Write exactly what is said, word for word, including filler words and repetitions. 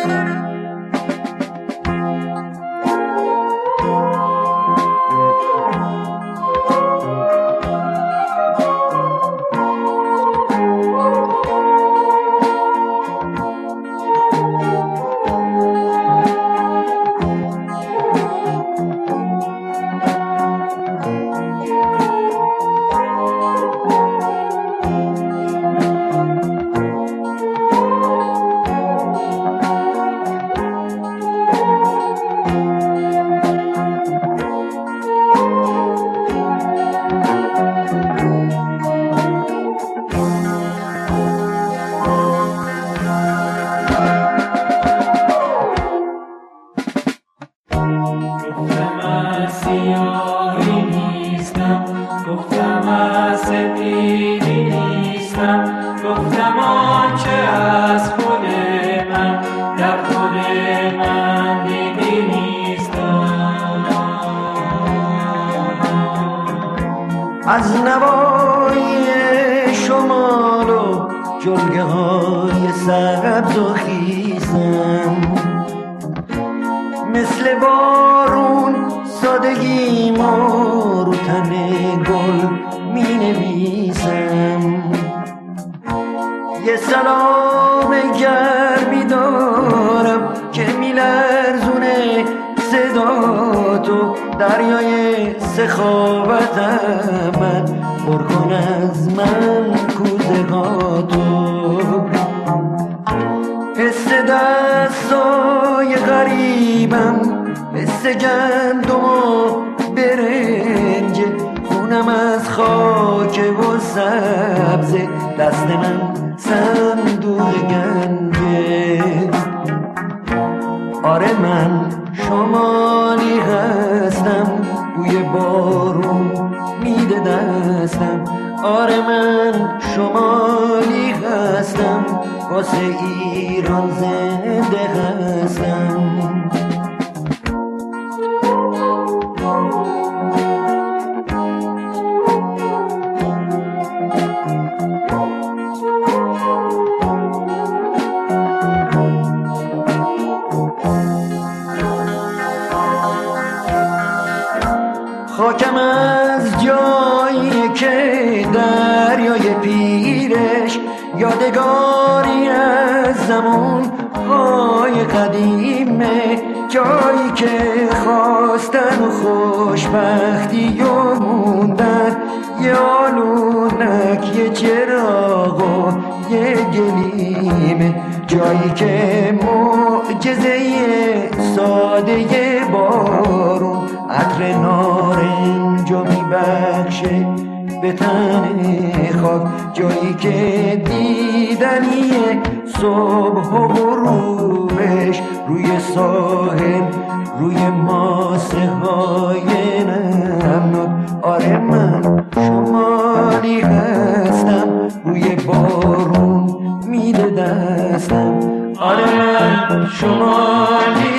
از نوای شمال و جلگه های سبز و خیزم، مثل بارون سادگیمو رو تن گل می نویسم. یه سلام گرمی دارم که می لرزونه صدا تو، دریای سخاوتم من پر کن از من کوزگاتو. حس دستای غریبم، حس گندم و برنج، خونم از خاک و سبز، دست من صندوق گنجه. آره من شمالی هستم، بوی بارون میده دستم. آره من شمالی هستم، واسه ایران زنده هستم. خاکم از جایی که دریای پیرش یادگاری از زمان های قدیمه، جایی که خواستن و خوشبختی و موندن، یه آلونک یه چراغ و یه گلیمه، جایی که معجزه ساده بارون عطر نارنجو میبخشه به تن خاک، جایی که دیدنیه صبح و غروبش روی ساحل، روی ماسه های نمناک. آره من شمالی هستم، بوی بارون میده دستم. آره من شمالی